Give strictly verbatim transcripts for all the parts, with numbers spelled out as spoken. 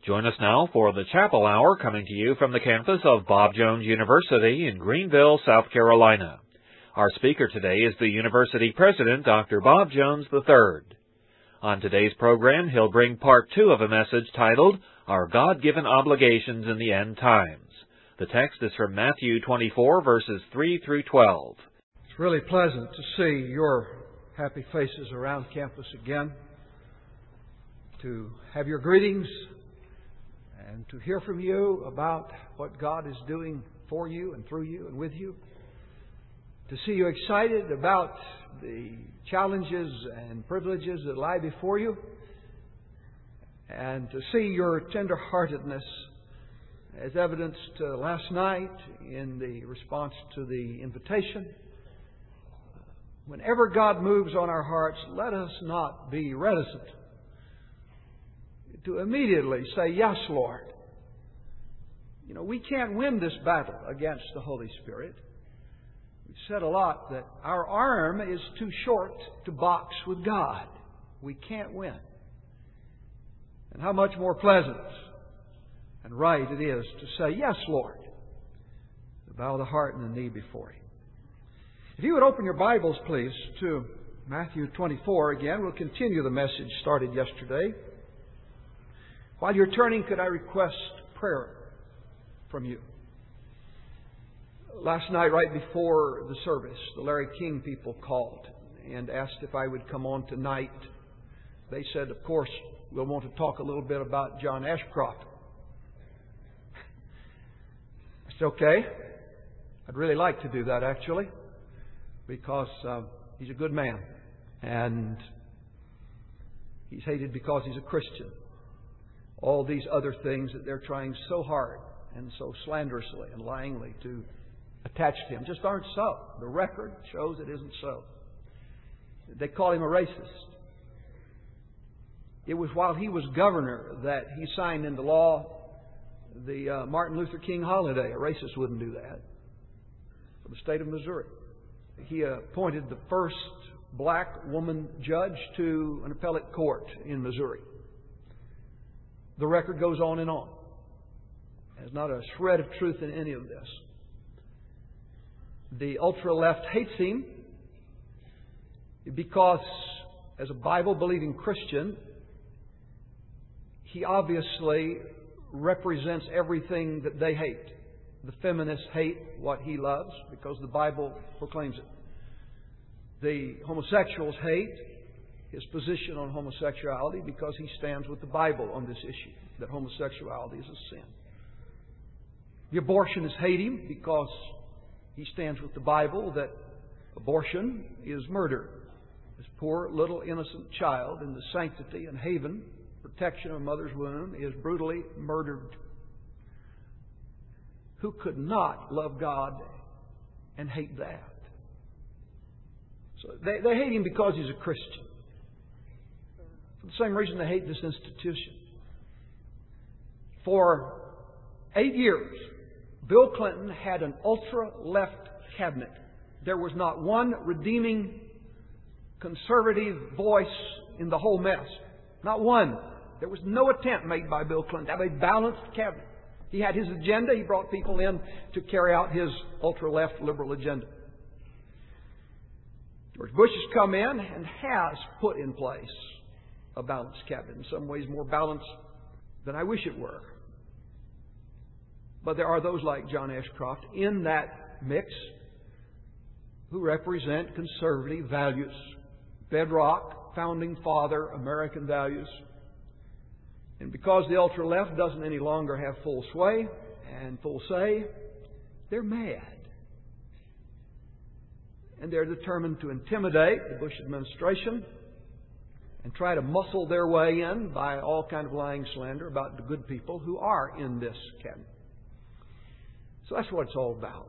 Join us now for the Chapel Hour, coming to you from the campus of Bob Jones University in Greenville, South Carolina. Our speaker today is the university president, Doctor Bob Jones the third. On today's program, he'll bring part two of a message titled, Our God-Given Obligations in the End Times. The text is from Matthew twenty-four, verses three through twelve. It's really pleasant to see your happy faces around campus again, to have your greetings, and to hear from you about what God is doing for you and through you and with you. To see you excited about the challenges and privileges that lie before you. And to see your tenderheartedness as evidenced uh, last night in the response to the invitation. Whenever God moves on our hearts, let us not be reticent to immediately say, yes, Lord. You know, we can't win this battle against the Holy Spirit. We've said a lot that our arm is too short to box with God. We can't win. And how much more pleasant and right it is to say, yes, Lord. To bow the heart and the knee before Him. If you would open your Bibles, please, to Matthew twenty-four again. We'll continue the message started yesterday. While you're turning, could I request prayer from you? Last night, right before the service, the Larry King people called and asked if I would come on tonight. They said, of course, we'll want to talk a little bit about John Ashcroft. I said, okay. I'd really like to do that, actually, because uh, he's a good man. And he's hated because he's a Christian. All these other things that they're trying so hard and so slanderously and lyingly to attach to him just aren't so. The record shows it isn't so. They call him a racist. It was while he was governor that he signed into law the uh, Martin Luther King holiday. A racist wouldn't do that. For the state of Missouri. He appointed the first black woman judge to an appellate court in Missouri. The record goes on and on. There's not a shred of truth in any of this. The ultra-left hates him because, as a Bible-believing Christian, he obviously represents everything that they hate. The feminists hate what he loves because the Bible proclaims it. The homosexuals hate his position on homosexuality because he stands with the Bible on this issue, that homosexuality is a sin. The abortionists hate him because he stands with the Bible that abortion is murder. This poor little innocent child in the sanctity and haven, protection of a mother's womb, is brutally murdered. Who could not love God and hate that? So they, they hate him because he's a Christian. For the same reason they hate this institution. For eight years, Bill Clinton had an ultra-left cabinet. There was not one redeeming conservative voice in the whole mess. Not one. There was no attempt made by Bill Clinton to have a balanced cabinet. He had his agenda. He brought people in to carry out his ultra-left liberal agenda. George Bush has come in and has put in place a balanced cabinet. In some ways more balanced than I wish it were. But there are those like John Ashcroft in that mix who represent conservative values. Bedrock, founding father, American values. And because the ultra-left doesn't any longer have full sway and full say, they're mad. And they're determined to intimidate the Bush administration and try to muscle their way in by all kind of lying slander about the good people who are in this cabinet. So that's what it's all about.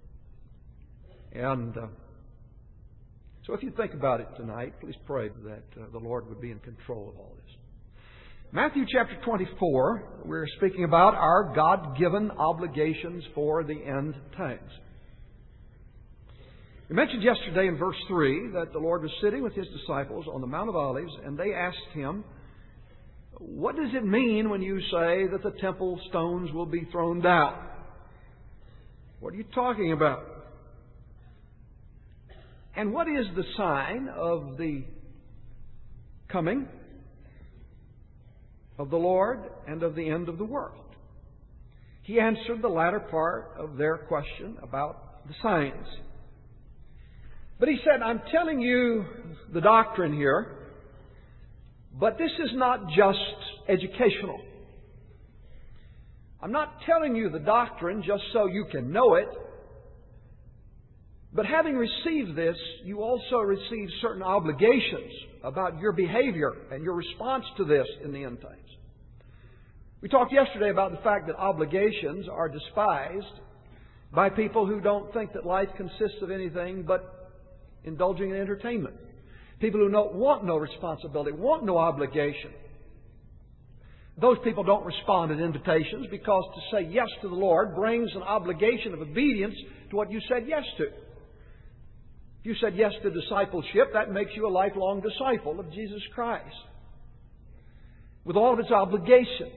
And uh, so if you think about it tonight, please pray that uh, the Lord would be in control of all this. Matthew chapter twenty-four, we're speaking about our God-given obligations for the end times. We mentioned yesterday in verse three that the Lord was sitting with His disciples on the Mount of Olives, and they asked Him, what does it mean when you say that the temple stones will be thrown down? What are you talking about? And what is the sign of the coming of the Lord and of the end of the world? He answered the latter part of their question about the signs. But he said, I'm telling you the doctrine here, but this is not just educational. I'm not telling you the doctrine just so you can know it, but having received this, you also receive certain obligations about your behavior and your response to this in the end times. We talked yesterday about the fact that obligations are despised by people who don't think that life consists of anything but indulging in entertainment. People who don't want no responsibility, want no obligation. Those people don't respond to invitations because to say yes to the Lord brings an obligation of obedience to what you said yes to. If you said yes to discipleship, that makes you a lifelong disciple of Jesus Christ, with all of its obligations.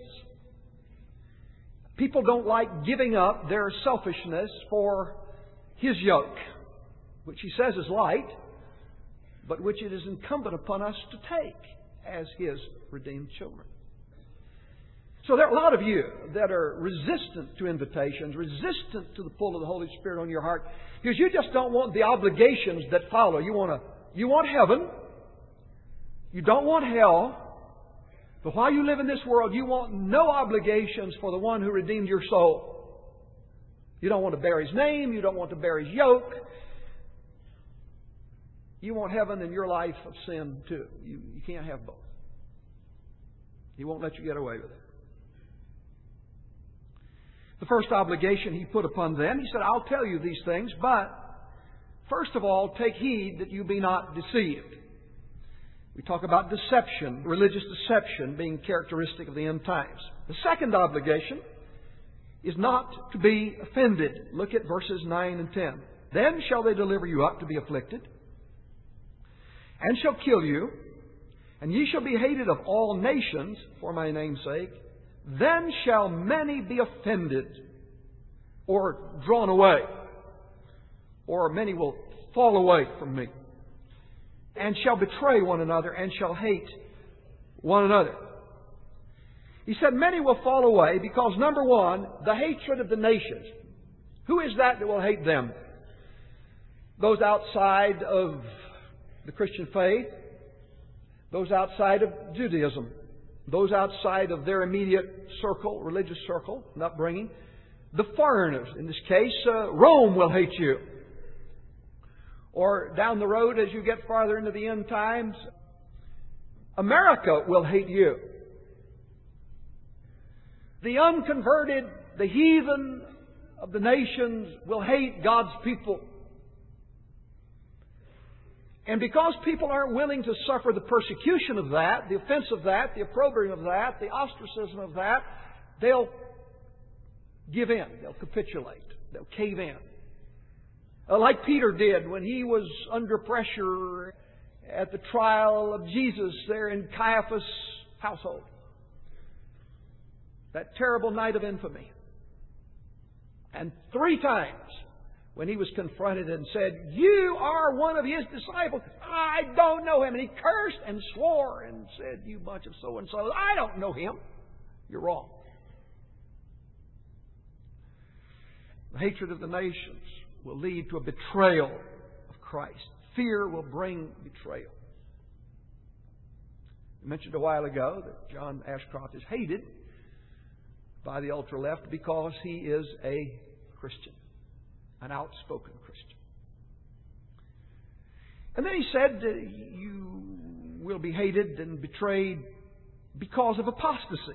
People don't like giving up their selfishness for His yoke, which He says is light, but which it is incumbent upon us to take as His redeemed children. So there are a lot of you that are resistant to invitations, resistant to the pull of the Holy Spirit on your heart, because you just don't want the obligations that follow. You want to, you want heaven. You don't want hell. But while you live in this world, you want no obligations for the one who redeemed your soul. You don't want to bear His name. You don't want to bear His yoke. You want heaven in your life of sin too. You, you can't have both. He won't let you get away with it. The first obligation He put upon them, He said, I'll tell you these things, but first of all, take heed that you be not deceived. We talk about deception, religious deception being characteristic of the end times. The second obligation is not to be offended. Look at verses nine and ten. Then shall they deliver you up to be afflicted, and shall kill you, and ye shall be hated of all nations for my name's sake. Then shall many be offended, or drawn away, or many will fall away from me, and shall betray one another, and shall hate one another. He said many will fall away because, number one, the hatred of the nations. Who is that that will hate them? Those outside of the Christian faith, those outside of Judaism, those outside of their immediate circle, religious circle and upbringing. The foreigners, in this case, uh, Rome will hate you. Or down the road, as you get farther into the end times, America will hate you. The unconverted, the heathen of the nations will hate God's people. And because people aren't willing to suffer the persecution of that, the offense of that, the opprobrium of that, the ostracism of that, they'll give in. They'll capitulate. They'll cave in. Uh, like Peter did when he was under pressure at the trial of Jesus there in Caiaphas' household. That terrible night of infamy. And three times when he was confronted and said, "You are one of His disciples. I don't know Him." And he cursed and swore and said, "You bunch of so-and-so, I don't know Him." You're wrong. The hatred of the nations will lead to a betrayal of Christ. Fear will bring betrayal. I mentioned a while ago that John Ashcroft is hated by the ultra-left because he is a Christian. An outspoken Christian. And then he said, you will be hated and betrayed because of apostasy.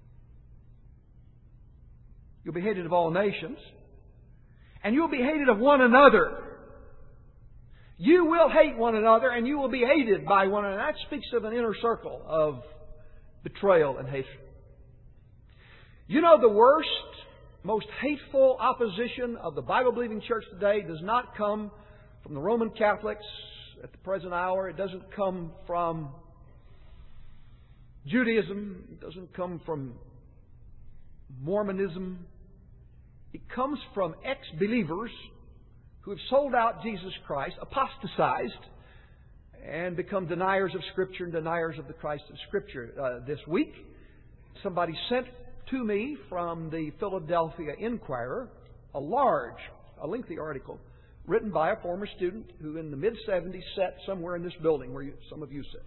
You'll be hated of all nations. And you'll be hated of one another. You will hate one another and you will be hated by one another. That speaks of an inner circle of betrayal and hatred. You know, the worst, most hateful opposition of the Bible-believing church today does not come from the Roman Catholics at the present hour. It doesn't come from Judaism. It doesn't come from Mormonism. It comes from ex-believers who have sold out Jesus Christ, apostatized, and become deniers of Scripture and deniers of the Christ of Scripture. Uh, this week, somebody sent to me from the Philadelphia Inquirer a large, a lengthy article written by a former student who in the mid-seventies sat somewhere in this building where you, some of you sit.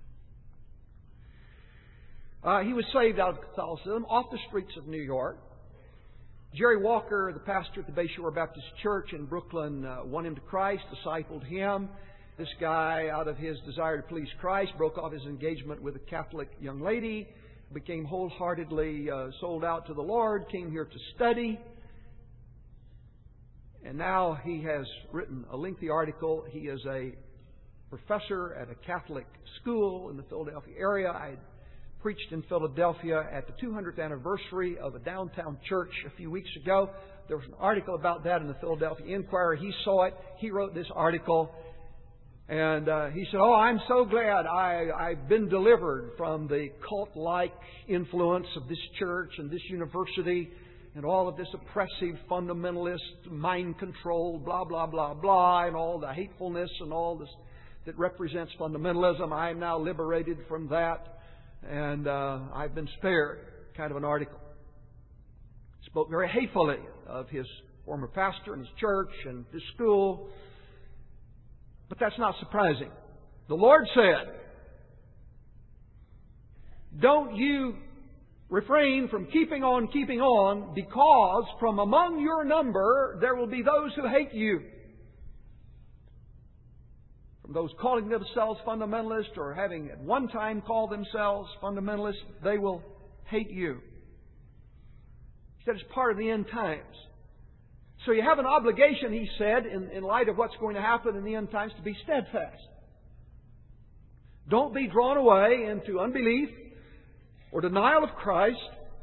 Uh, he was saved out of Catholicism off the streets of New York. Jerry Walker, the pastor at the Bayshore Baptist Church in Brooklyn, uh, won him to Christ, discipled him. This guy, out of his desire to please Christ, broke off his engagement with a Catholic young lady, became wholeheartedly uh, sold out to the Lord, came here to study. And now he has written a lengthy article. He is a professor at a Catholic school in the Philadelphia area. I preached in Philadelphia at the two hundredth anniversary of a downtown church a few weeks ago. There was an article about that in the Philadelphia Inquirer. He saw it. He wrote this article. And uh, he said, "Oh, I'm so glad I, I've been delivered from the cult-like influence of this church and this university and all of this oppressive, fundamentalist, mind control, blah, blah, blah, blah, and all the hatefulness and all this that represents fundamentalism. I am now liberated from that, and uh, I've been spared." Kind of an article. Spoke very hatefully of his former pastor and his church and his school. But that's not surprising. The Lord said, "Don't you refrain from keeping on keeping on, because from among your number there will be those who hate you." From those calling themselves fundamentalists or having at one time called themselves fundamentalists, they will hate you. He said it's part of the end times. So you have an obligation, he said, in, in light of what's going to happen in the end times, to be steadfast. Don't be drawn away into unbelief or denial of Christ.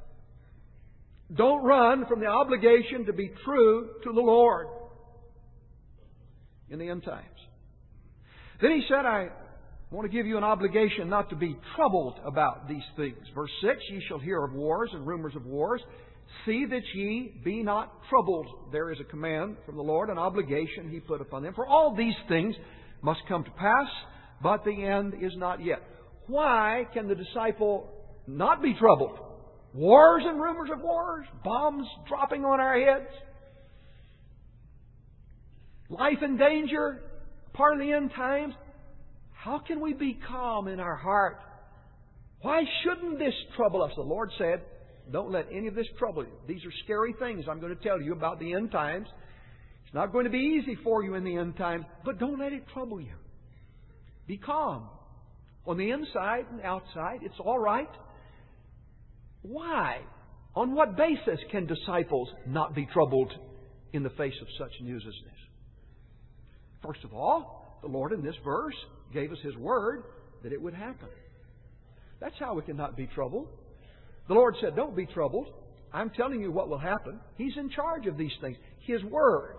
Don't run from the obligation to be true to the Lord in the end times. Then he said, "I want to give you an obligation not to be troubled about these things." Verse six, "Ye shall hear of wars and rumors of wars. See that ye be not troubled." There is a command from the Lord, an obligation He put upon them. "For all these things must come to pass, but the end is not yet." Why can the disciple not be troubled? Wars and rumors of wars, bombs dropping on our heads, life in danger, part of the end times. How can we be calm in our heart? Why shouldn't this trouble us? The Lord said, don't let any of this trouble you. These are scary things I'm going to tell you about the end times. It's not going to be easy for you in the end times, but don't let it trouble you. Be calm. On the inside and outside, it's all right. Why? On what basis can disciples not be troubled in the face of such news as this? First of all, the Lord in this verse gave us His word that it would happen. That's how we cannot be troubled. The Lord said, don't be troubled. I'm telling you what will happen. He's in charge of these things. His word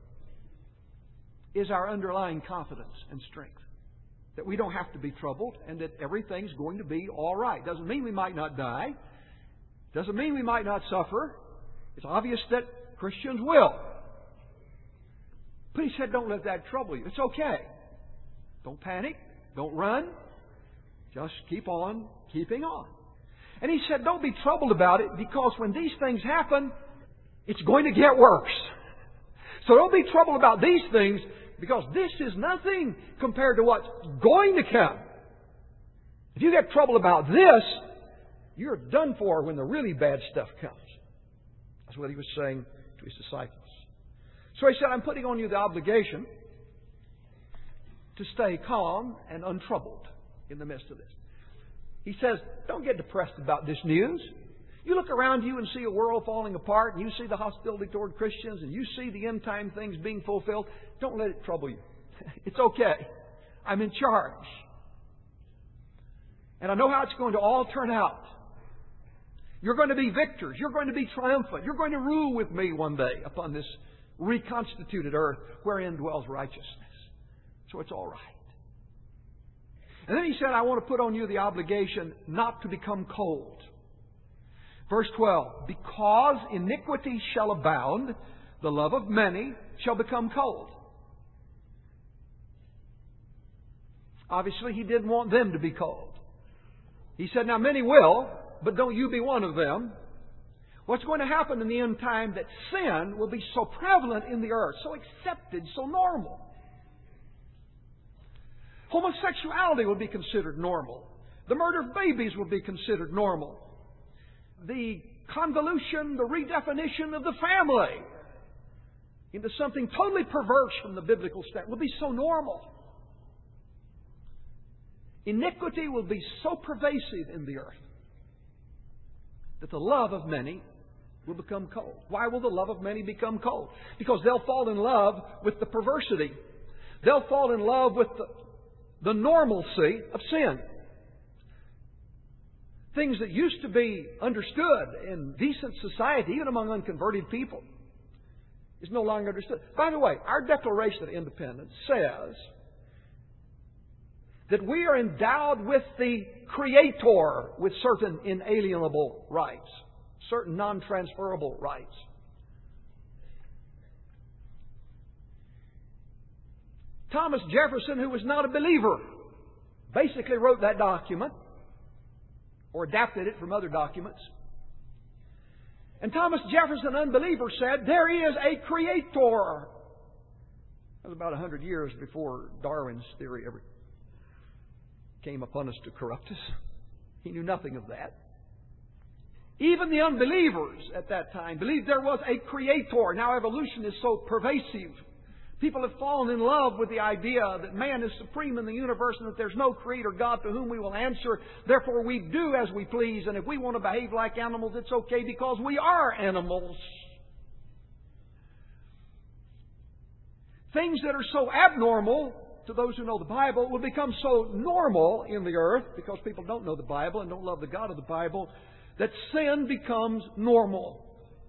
is our underlying confidence and strength. That we don't have to be troubled and that everything's going to be all right. Doesn't mean we might not die. Doesn't mean we might not suffer. It's obvious that Christians will. But He said, don't let that trouble you. It's okay. Don't panic. Don't run. Just keep on keeping on. And He said, don't be troubled about it, because when these things happen, it's going to get worse. So don't be troubled about these things, because this is nothing compared to what's going to come. If you get troubled about this, you're done for when the really bad stuff comes. That's what He was saying to His disciples. So He said, I'm putting on you the obligation to stay calm and untroubled in the midst of this. He says, don't get depressed about this news. You look around you and see a world falling apart, and you see the hostility toward Christians, and you see the end time things being fulfilled. Don't let it trouble you. It's okay. I'm in charge. And I know how it's going to all turn out. You're going to be victors. You're going to be triumphant. You're going to rule with me one day upon this reconstituted earth wherein dwells righteousness. So it's all right. And then he said, I want to put on you the obligation not to become cold. Verse twelve, because iniquity shall abound, the love of many shall become cold. Obviously, he didn't want them to be cold. He said, now many will, but don't you be one of them. What's going to happen in the end time that sin will be so prevalent in the earth, so accepted, so normal. Homosexuality will be considered normal. The murder of babies will be considered normal. The convolution, the redefinition of the family into something totally perverse from the biblical standpoint will be so normal. Iniquity will be so pervasive in the earth that the love of many will become cold. Why will the love of many become cold? Because they'll fall in love with the perversity. They'll fall in love with the, the normalcy of sin. Things that used to be understood in decent society, even among unconverted people, is no longer understood. By the way, our Declaration of Independence says that we are endowed with the Creator with certain inalienable rights, certain non-transferable rights. Thomas Jefferson, who was not a believer, basically wrote that document, or adapted it from other documents. And Thomas Jefferson, unbeliever, said, there is a Creator. That was about a hundred years before Darwin's theory ever came upon us to corrupt us. He knew nothing of that. Even the unbelievers at that time believed there was a Creator. Now evolution is so pervasive. People have fallen in love with the idea that man is supreme in the universe and that there's no Creator God to whom we will answer. Therefore we do as we please. And if we want to behave like animals, it's okay because we are animals. Things that are so abnormal to those who know the Bible will become so normal in the earth because people don't know the Bible and don't love the God of the Bible that sin becomes normal.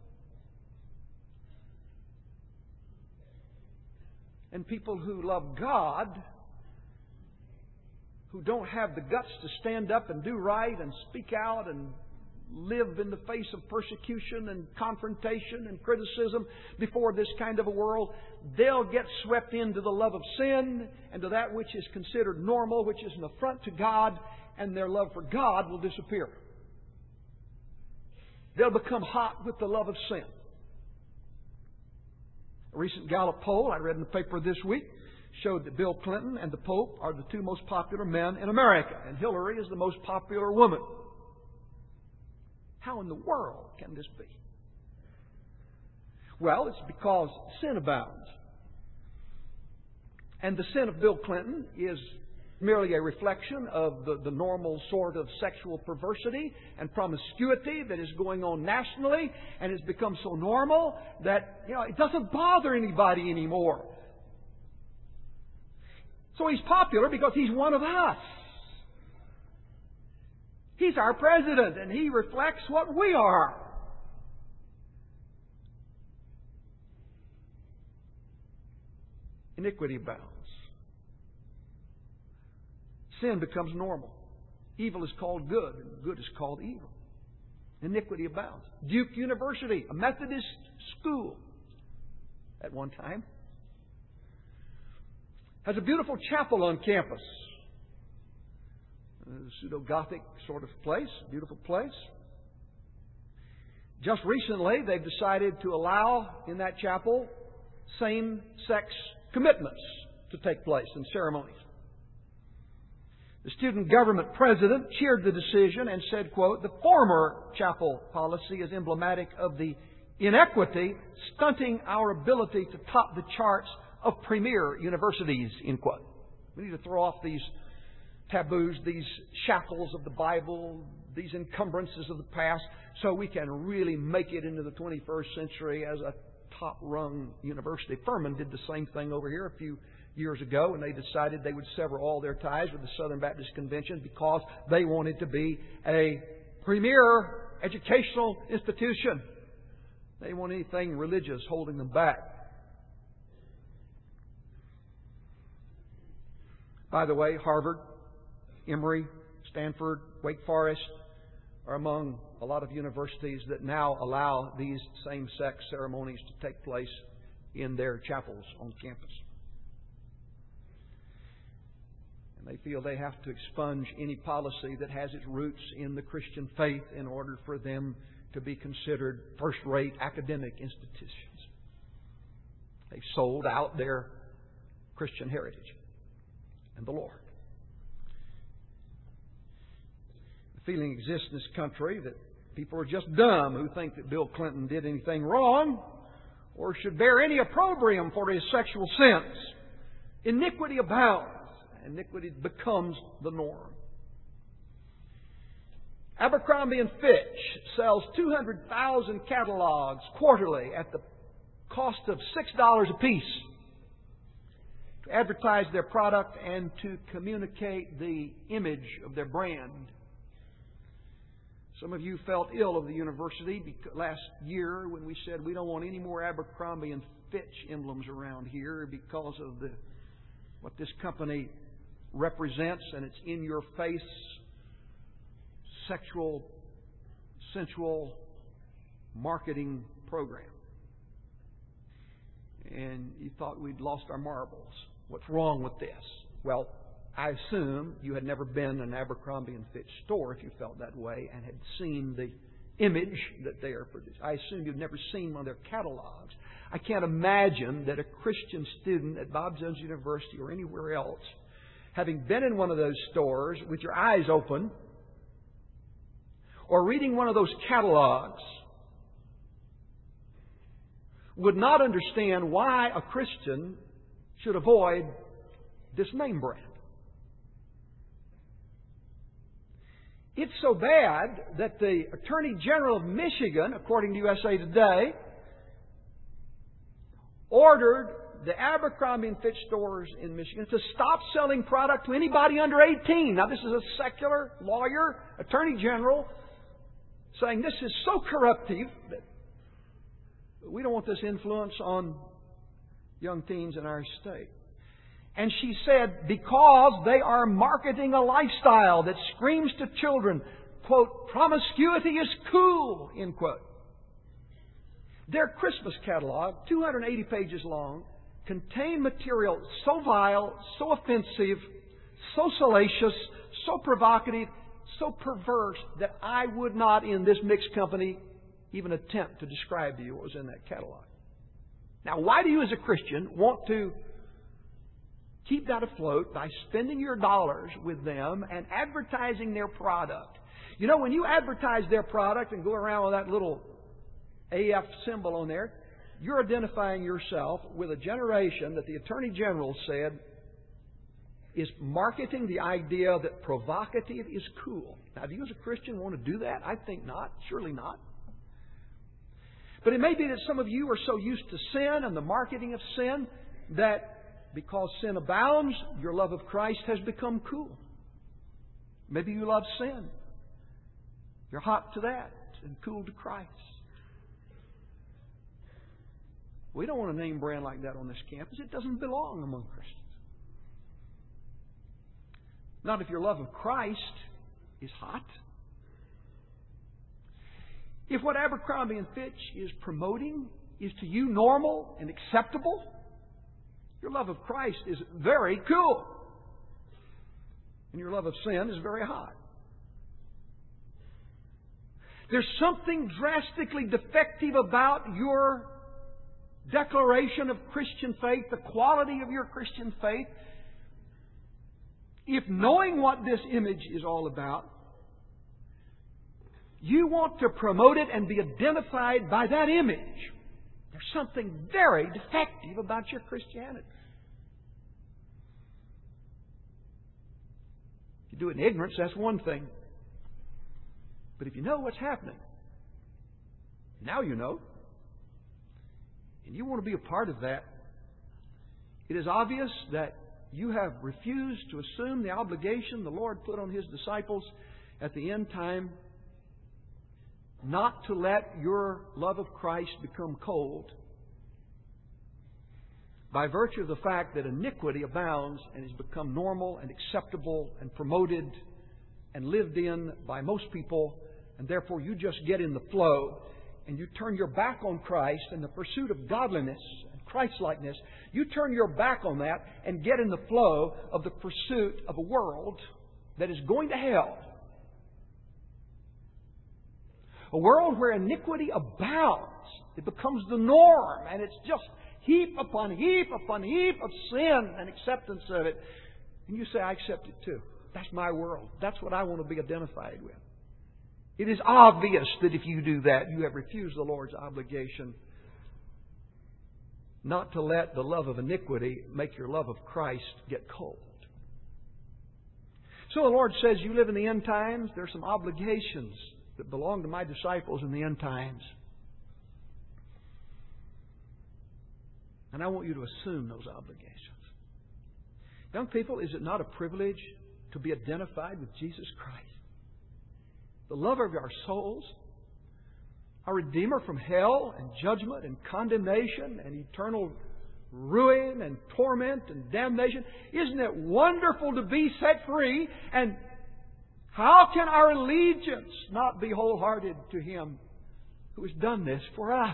And people who love God, who don't have the guts to stand up and do right and speak out and live in the face of persecution and confrontation and criticism before this kind of a world, they'll get swept into the love of sin and to that which is considered normal, which is an affront to God, and their love for God will disappear. They'll become hot with the love of sin. A recent Gallup poll I read in the paper this week showed that Bill Clinton and the Pope are the two most popular men in America, and Hillary is the most popular woman. How in the world can this be? Well, it's because sin abounds. And the sin of Bill Clinton is merely a reflection of the, the normal sort of sexual perversity and promiscuity that is going on nationally, and it's become so normal that, you know, it doesn't bother anybody anymore. So he's popular because he's one of us. He's our president, and he reflects what we are. Iniquity abounds. Sin becomes normal. Evil is called good, and good is called evil. Iniquity abounds. Duke University, a Methodist school at one time, has a beautiful chapel on campus. A pseudo-Gothic sort of place, beautiful place. Just recently, they've decided to allow in that chapel same-sex commitments to take place in ceremonies. The student government president cheered the decision and said, quote, the former chapel policy is emblematic of the inequity stunting our ability to top the charts of premier universities, end quote. We need to throw off these taboos, these shackles of the Bible, these encumbrances of the past, so we can really make it into the twenty-first century as a top-rung university. Furman did the same thing over here a few years ago, and they decided they would sever all their ties with the Southern Baptist Convention because they wanted to be a premier educational institution. They didn't want anything religious holding them back. By the way, Harvard Emory, Stanford, Wake Forest are among a lot of universities that now allow these same-sex ceremonies to take place in their chapels on campus. And they feel they have to expunge any policy that has its roots in the Christian faith in order for them to be considered first-rate academic institutions. They've sold out their Christian heritage and the Lord. The feeling exists in this country that people are just dumb who think that Bill Clinton did anything wrong or should bear any opprobrium for his sexual sins. Iniquity abounds. Iniquity becomes the norm. Abercrombie and Fitch sells two hundred thousand catalogs quarterly at the cost of six dollars apiece to advertise their product and to communicate the image of their brand. Some of you felt ill of the university last year when we said we don't want any more Abercrombie and Fitch emblems around here because of the what this company represents and its in-your-face sexual, sensual marketing program. And you thought we'd lost our marbles. What's wrong with this? Well, I assume you had never been in an Abercrombie and Fitch store if you felt that way and had seen the image that they are producing. I assume you've never seen one of their catalogs. I can't imagine that a Christian student at Bob Jones University or anywhere else, having been in one of those stores with your eyes open, or reading one of those catalogs, would not understand why a Christian should avoid this name brand. It's so bad that the Attorney General of Michigan, according to U S A Today, ordered the Abercrombie and Fitch stores in Michigan to stop selling product to anybody under eighteen. Now, this is a secular lawyer, Attorney General, saying this is so corruptive that we don't want this influence on young teens in our state. And she said, because they are marketing a lifestyle that screams to children, quote, promiscuity is cool, end quote. Their Christmas catalog, two hundred eighty pages long, contained material so vile, so offensive, so salacious, so provocative, so perverse that I would not, in this mixed company, even attempt to describe to you what was in that catalog. Now, why do you as a Christian want to keep that afloat by spending your dollars with them and advertising their product? You know, when you advertise their product and go around with that little A F symbol on there, you're identifying yourself with a generation that the Attorney General said is marketing the idea that provocative is cool. Now, do you as a Christian want to do that? I think not. Surely not. But it may be that some of you are so used to sin and the marketing of sin that because sin abounds, your love of Christ has become cool. Maybe you love sin. You're hot to that and cool to Christ. We don't want a name brand like that on this campus. It doesn't belong among Christians. Not if your love of Christ is hot. If what Abercrombie and Fitch is promoting is to you normal and acceptable, your love of Christ is very cool. And your love of sin is very hot. There's something drastically defective about your declaration of Christian faith, the quality of your Christian faith, if knowing what this image is all about, you want to promote it and be identified by that image. There's something very defective about your Christianity. If you do it in ignorance, that's one thing. But if you know what's happening, now you know, and you want to be a part of that, it is obvious that you have refused to assume the obligation the Lord put on His disciples at the end time not to let your love of Christ become cold by virtue of the fact that iniquity abounds and has become normal and acceptable and promoted and lived in by most people, and therefore you just get in the flow and you turn your back on Christ and the pursuit of godliness and Christ-likeness, you turn your back on that and get in the flow of the pursuit of a world that is going to hell. A world where iniquity abounds. It becomes the norm, and it's just heap upon heap upon heap of sin and acceptance of it. And you say, I accept it too. That's my world. That's what I want to be identified with. It is obvious that if you do that, you have refused the Lord's obligation not to let the love of iniquity make your love of Christ get cold. So the Lord says, you live in the end times. There are some obligations that belong to my disciples in the end times. And I want you to assume those obligations. Young people, is it not a privilege to be identified with Jesus Christ, the lover of our souls, our Redeemer from hell and judgment and condemnation and eternal ruin and torment and damnation? Isn't it wonderful to be set free? And how can our allegiance not be wholehearted to Him who has done this for us?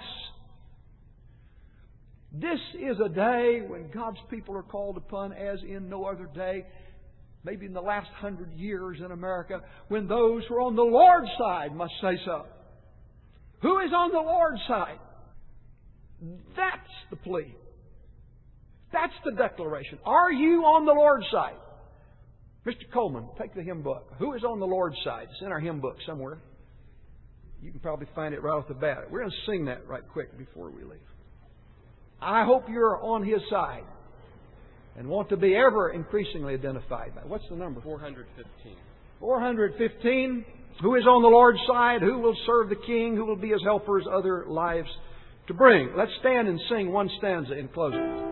This is a day when God's people are called upon as in no other day, maybe in the last hundred years in America, when those who are on the Lord's side must say so. Who is on the Lord's side? That's the plea. That's the declaration. Are you on the Lord's side? Mister Coleman, take the hymn book. Who is on the Lord's side? It's in our hymn book somewhere. You can probably find it right off the bat. We're going to sing that right quick before we leave. I hope you're on His side and want to be ever increasingly identified. What's the number? four hundred fifteen. four hundred fifteen. Who is on the Lord's side? Who will serve the King? Who will be His helpers? Other lives to bring. Let's stand and sing one stanza in closing.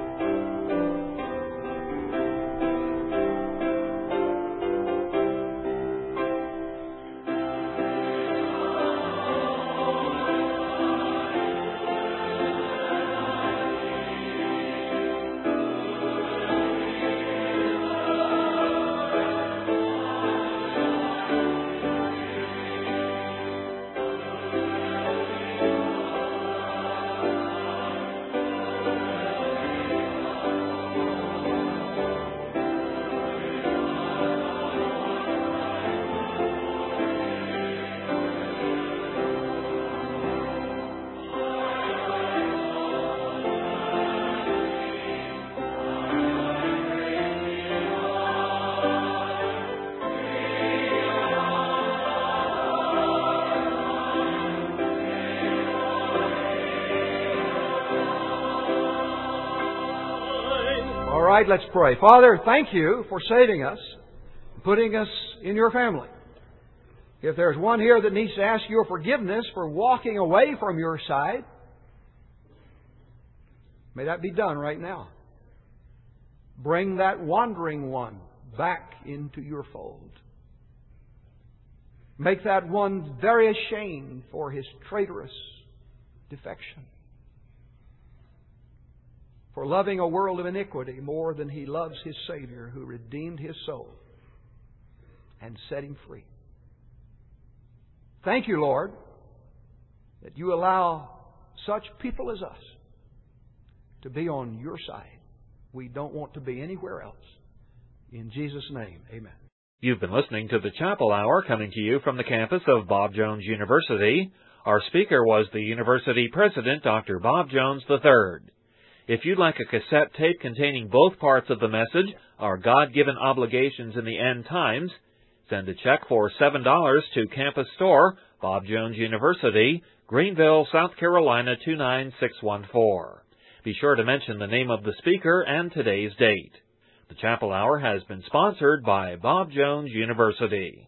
All right, let's pray. Father, thank You for saving us, putting us in Your family. If there's one here that needs to ask Your forgiveness for walking away from Your side, may that be done right now. Bring that wandering one back into Your fold. Make that one very ashamed for his traitorous defection, for loving a world of iniquity more than he loves his Savior who redeemed his soul and set him free. Thank You, Lord, that You allow such people as us to be on Your side. We don't want to be anywhere else. In Jesus' name, amen. You've been listening to the Chapel Hour coming to you from the campus of Bob Jones University. Our speaker was the university president, Doctor Bob Jones the third. If you'd like a cassette tape containing both parts of the message, our God-given obligations in the end times, send a check for seven dollars to Campus Store, Bob Jones University, Greenville, South Carolina two nine six one four. Be sure to mention the name of the speaker and today's date. The Chapel Hour has been sponsored by Bob Jones University.